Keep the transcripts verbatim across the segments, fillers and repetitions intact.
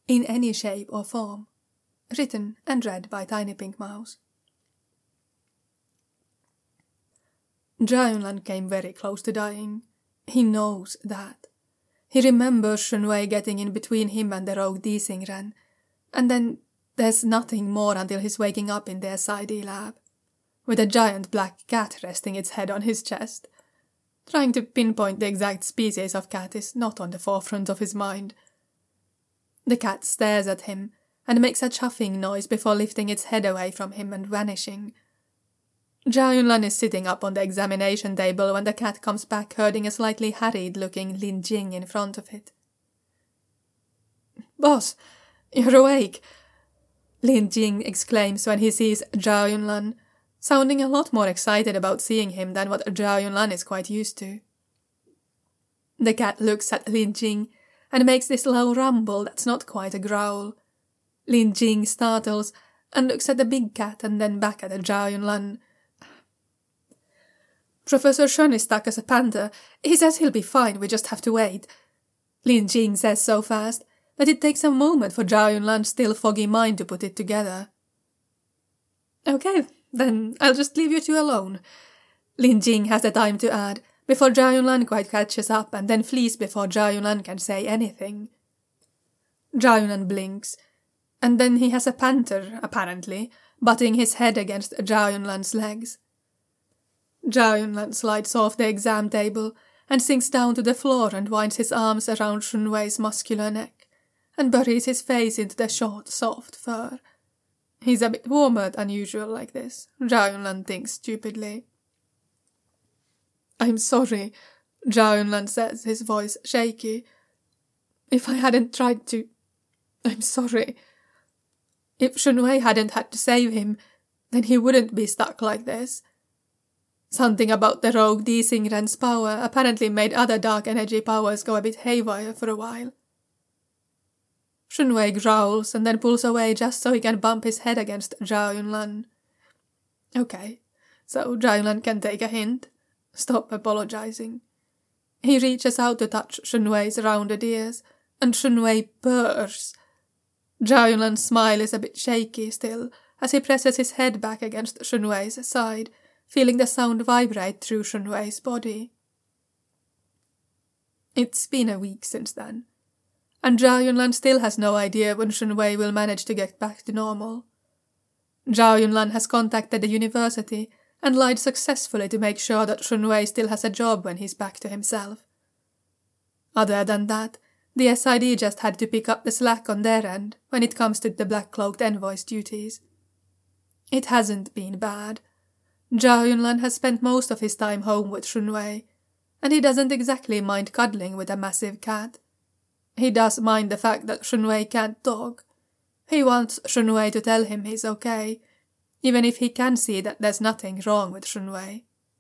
in any shape or form. Written and read by Tiny Pink Mouse. Zhao Yunlan came very close to dying. He knows that. He remembers Shunwei getting in between him and the rogue Dixingren, and then there's nothing more until he's waking up in the S I D lab, with a giant black cat resting its head on his chest. Trying to pinpoint the exact species of cat is not on the forefront of his mind. The cat stares at him and makes a chuffing noise before lifting its head away from him and vanishing. Zhao Yunlan is sitting up on the examination table when the cat comes back herding a slightly harried-looking Lin Jing in front of it. "Boss, you're awake!" Lin Jing exclaims when he sees Zhao Yunlan, sounding a lot more excited about seeing him than what Zhao Yunlan is quite used to. The cat looks at Lin Jing and makes this low rumble that's not quite a growl. Lin Jing startles and looks at the big cat and then back at Zhao Yunlan. "Professor Shen is stuck as a panther. He says he'll be fine, we just have to wait." Lin Jing says so fast that it takes a moment for Zhao Yunlan's still foggy mind to put it together. "Okay, then I'll just leave you two alone." Lin Jing has the time to add, before Zhao Yunlan quite catches up and then flees before Zhao Yunlan can say anything. Zhao Yunlan blinks, and then he has a panther, apparently, butting his head against Zhao Yunlan's legs. Zhao Yunlan slides off the exam table and sinks down to the floor and winds his arms around Shunwei's muscular neck and buries his face into the short, soft fur. He's a bit warmer than usual like this, Zhao Yunlan thinks stupidly. "I'm sorry," Zhao Yunlan says, his voice shaky. "If I hadn't tried to... I'm sorry. If Shunwei hadn't had to save him, then he wouldn't be stuck like this." Something about the rogue Dixingren's power apparently made other dark energy powers go a bit haywire for a while. Shunwei growls and then pulls away just so he can bump his head against Zhao Yunlan. Okay, so Zhao Yunlan can take a hint. Stop apologizing. He reaches out to touch Shunwei's rounded ears, and Shunwei purrs. Zhao Yunlan's smile is a bit shaky still, as he presses his head back against Shunwei's side, feeling the sound vibrate through Shunwei's body. It's been a week since then, and Zhao Yunlan still has no idea when Shunwei will manage to get back to normal. Zhao Yunlan has contacted the university and lied successfully to make sure that Shunwei still has a job when he's back to himself. Other than that, the S I D just had to pick up the slack on their end when it comes to the black-cloaked envoy's duties. It hasn't been bad. Zhao Yunlan has spent most of his time home with Shunwei, and he doesn't exactly mind cuddling with a massive cat. He does mind the fact that Shunwei can't talk. He wants Shunwei to tell him he's okay, even if he can see that there's nothing wrong with Shunwei.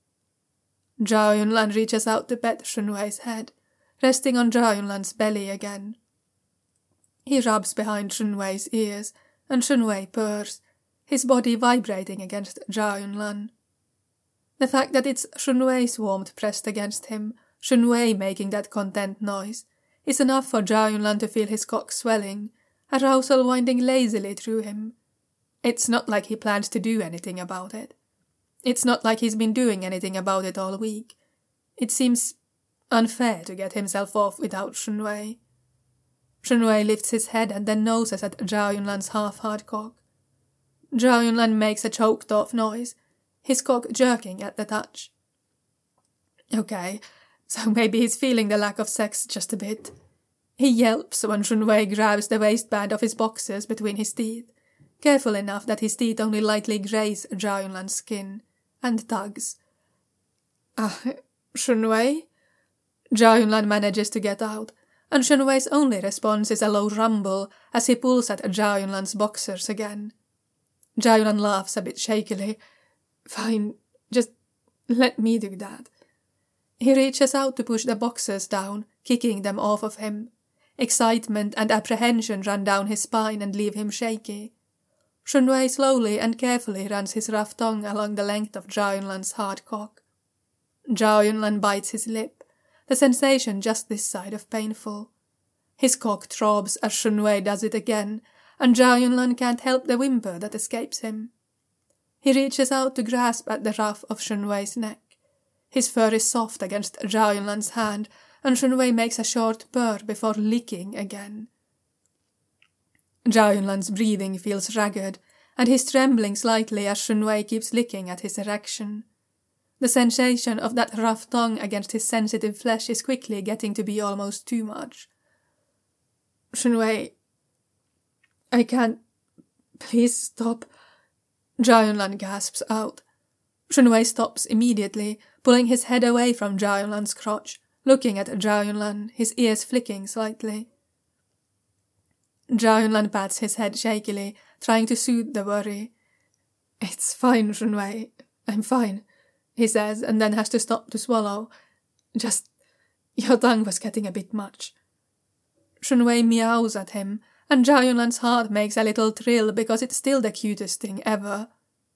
Zhao Yunlan reaches out to pet Shunwei's head, resting on Zhao Yunlan's belly again. He rubs behind Shunwei's ears, and Shunwei purrs, his body vibrating against Zhao Yunlan. The fact that it's Shunwei's warmth pressed against him, Shunwei making that content noise, is enough for Zhao Yunlan to feel his cock swelling, arousal winding lazily through him. It's not like he plans to do anything about it. It's not like he's been doing anything about it all week. It seems unfair to get himself off without Shunwei. Shunwei lifts his head and then noses at Zhao Yunlan's half-hard cock. Zhao Yunlan makes a choked-off noise, his cock jerking at the touch. Okay, so maybe he's feeling the lack of sex just a bit. He yelps when Shunwei grabs the waistband of his boxers between his teeth, careful enough that his teeth only lightly graze Zhao Yunlan's skin, and tugs. Ah, uh, Shunwei? Zhao Yunlan manages to get out, and Shunwei's only response is a low rumble as he pulls at Zhao Yunlan's boxers again. Zhao Yunlan laughs a bit shakily. Fine, just let me do that. He reaches out to push the boxers down, kicking them off of him. Excitement and apprehension run down his spine and leave him shaky. Shunwei slowly and carefully runs his rough tongue along the length of Zhao Yunlan's hard cock. Zhao Yunlan bites his lip, the sensation just this side of painful. His cock throbs as Shunwei does it again, and Zhao Yunlan can't help the whimper that escapes him. He reaches out to grasp at the ruff of Shunwei's neck. His fur is soft against Zhao Yunlan's hand, and Shunwei makes a short purr before licking again. Zhao Yunlan's breathing feels ragged, and he's trembling slightly as Shunwei keeps licking at his erection. The sensation of that rough tongue against his sensitive flesh is quickly getting to be almost too much. Shunwei, I can't. Please stop. Zhao Yunlan gasps out. Shunwei stops immediately, pulling his head away from Zhao Yunlan's crotch, looking at Zhao Yunlan, his ears flicking slightly. Zhao Yunlan pats his head shakily, trying to soothe the worry. It's fine, Shunwei. I'm fine, he says, and then has to stop to swallow. Just, your tongue was getting a bit much. Shunwei meows at him, and Zhao Yunlan's heart makes a little thrill because it's still the cutest thing ever.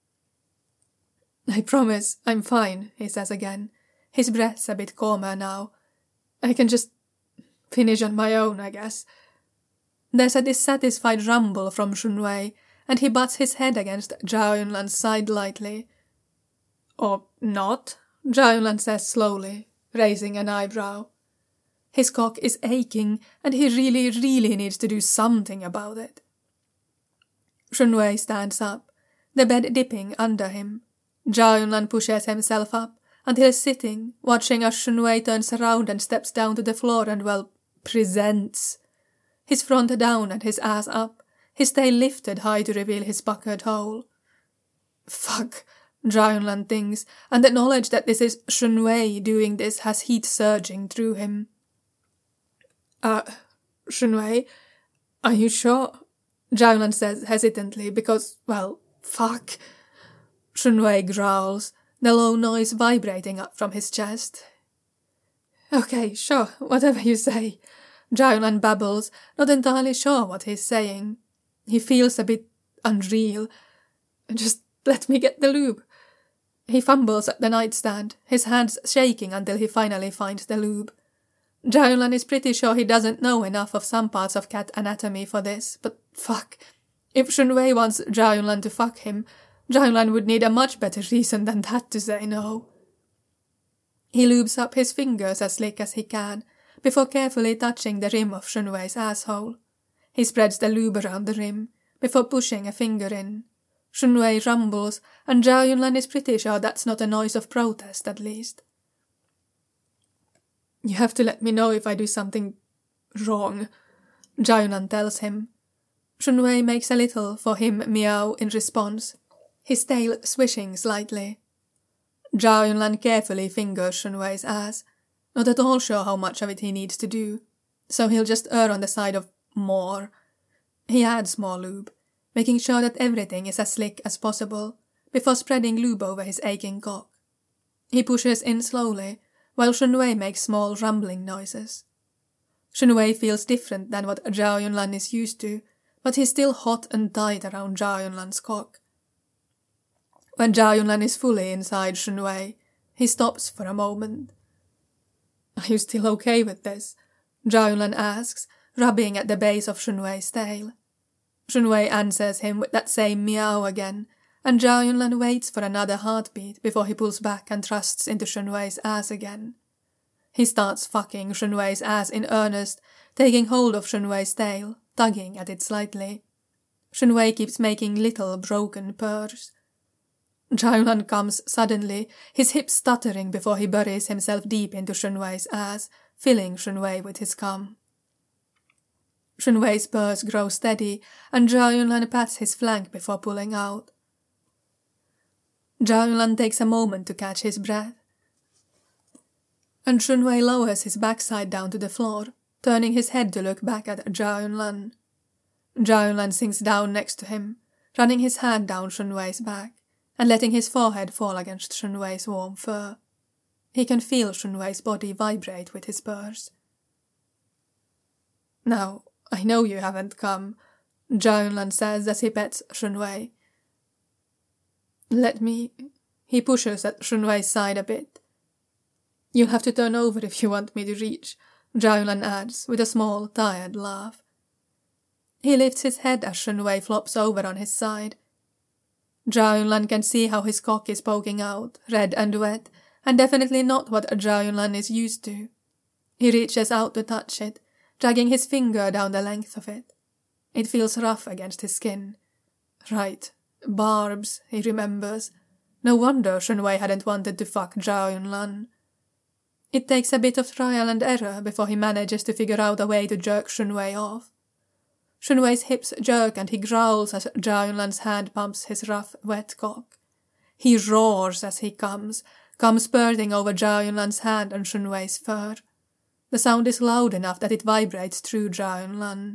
I promise, I'm fine, he says again. His breath's a bit calmer now. I can just finish on my own, I guess. There's a dissatisfied rumble from Shunwei, and he butts his head against Zhao Yunlan's side lightly. Or not, Zhao Yunlan says slowly, raising an eyebrow. His cock is aching, and he really, really needs to do something about it. Shunwei stands up, the bed dipping under him. Zhao Yunlan pushes himself up until he's sitting, watching as Shunwei turns around and steps down to the floor and, well, presents. His front down and his ass up, his tail lifted high to reveal his puckered hole. Fuck, Zhao Yunlan thinks, and the knowledge that this is Shunwei doing this has heat surging through him. Uh, Shunwei, are you sure? Zhao Yunlan says hesitantly because, well, fuck. Shunwei growls, the low noise vibrating up from his chest. Okay, sure, whatever you say. Zhao Yunlan babbles, not entirely sure what he's saying. He feels a bit unreal. Just let me get the lube. He fumbles at the nightstand, his hands shaking until he finally finds the lube. Zhao Yunlan is pretty sure he doesn't know enough of some parts of cat anatomy for this, but fuck. If Shunwei wants Zhao Yunlan to fuck him, Zhao Yunlan would need a much better reason than that to say no. He lubes up his fingers as slick as he can, before carefully touching the rim of Shunwei's asshole. He spreads the lube around the rim, before pushing a finger in. Shunwei rumbles, and Zhao Yunlan is pretty sure that's not a noise of protest, at least. You have to let me know if I do something wrong, Zhao Yunlan tells him. Shunwei makes a little for him meow in response, his tail swishing slightly. Zhao Yunlan carefully fingers Shunwei's ass, not at all sure how much of it he needs to do, so he'll just err on the side of more. He adds more lube, making sure that everything is as slick as possible, before spreading lube over his aching cock. He pushes in slowly, while Shunwei makes small rumbling noises. Shunwei feels different than what Zhao Yunlan is used to, but he's still hot and tight around Zhao Yunlan's cock. When Zhao Yunlan is fully inside Shunwei, he stops for a moment. Are you still okay with this? Zhao Yunlan asks, rubbing at the base of Shunwei's tail. Shunwei answers him with that same meow again, and Zhao Yunlan waits for another heartbeat before he pulls back and thrusts into Shunwei's ass again. He starts fucking Shunwei's ass in earnest, taking hold of Shunwei's tail, tugging at it slightly. Shunwei keeps making little broken purrs. Zhao Yunlan comes suddenly, his hips stuttering before he buries himself deep into Shunwei's ass, filling Shunwei with his cum. Shunwei's purrs grow steady, and Zhao Yunlan pats his flank before pulling out. Zhao Yunlan takes a moment to catch his breath, and Shunwei lowers his backside down to the floor, turning his head to look back at Zhao Yunlan. Zhao Yunlan sinks down next to him, running his hand down Shunwei's back, and letting his forehead fall against Shunwei's warm fur. He can feel Shunwei's body vibrate with his purrs. Now, I know you haven't come, Zhao Yunlan says as he pets Shunwei. Let me... He pushes at Shunwei's side a bit. You'll have to turn over if you want me to reach. Zhao Yunlan adds with a small, tired laugh. He lifts his head as Shun Wei flops over on his side. Zhao Yunlan can see how his cock is poking out, red and wet, and definitely not what Zhao Yunlan is used to. He reaches out to touch it, dragging his finger down the length of it. It feels rough against his skin. Right, barbs, he remembers. No wonder Shun Wei hadn't wanted to fuck Zhao Yunlan. It takes a bit of trial and error before he manages to figure out a way to jerk Shun Wei off. Shun Wei's hips jerk and he growls as Zhao Yunlan's hand pumps his rough, wet cock. He roars as he comes, comes spurting over Zhao Yunlan's hand and Shun Wei's fur. The sound is loud enough that it vibrates through Zhao Yunlan.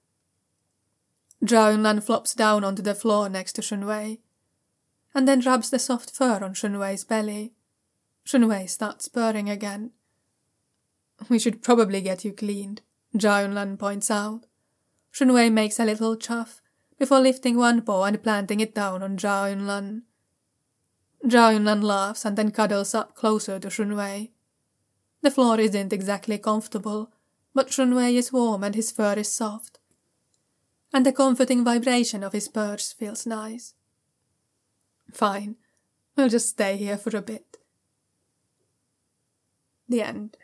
Zhao Yunlan flops down onto the floor next to Shun Wei, and then rubs the soft fur on Shun Wei's belly. Shun Wei starts purring again. We should probably get you cleaned, Zhao Yunlan points out. Shun Wei makes a little chuff, before lifting one paw and planting it down on Zhao Yunlan. Zhao Yunlan laughs and then cuddles up closer to Shun Wei. The floor isn't exactly comfortable, but Shun Wei is warm and his fur is soft, and the comforting vibration of his purrs feels nice. Fine, we'll just stay here for a bit. The end.